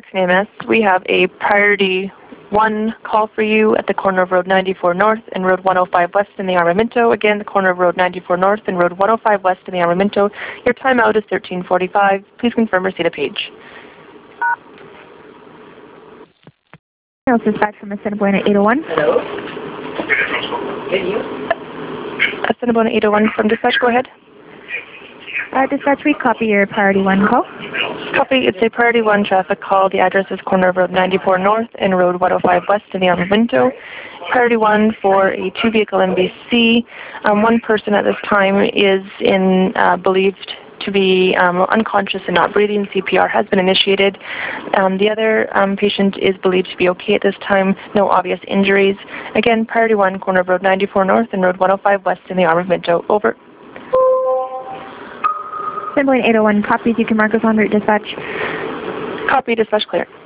EMS. We have a priority 1 call for you at the corner of Road 94 North and Road 105 West in the Armamento. Again, the corner of Road 94 North and Road 105 West in the Armamento. Your timeout is 13:45. Please confirm receipt of page. Dispatch from Assiniboine 801. Hello. Assiniboine 801 from dispatch, go ahead. Dispatch, we copy your priority 1 call. Copy, it's a priority 1 traffic call. The address is corner of Road 94 North and Road 105 West in the Armamento. Priority 1 for a 2-vehicle MVC. One person at this time is believed to be unconscious and not breathing. CPR has been initiated. The other patient is believed to be okay at this time. No obvious injuries. Again, priority 1, corner of Road 94 North and Road 105 West in the Armamento. Over. Assiniboine 801 copies. You can mark us on route, dispatch. Copy, dispatch clear.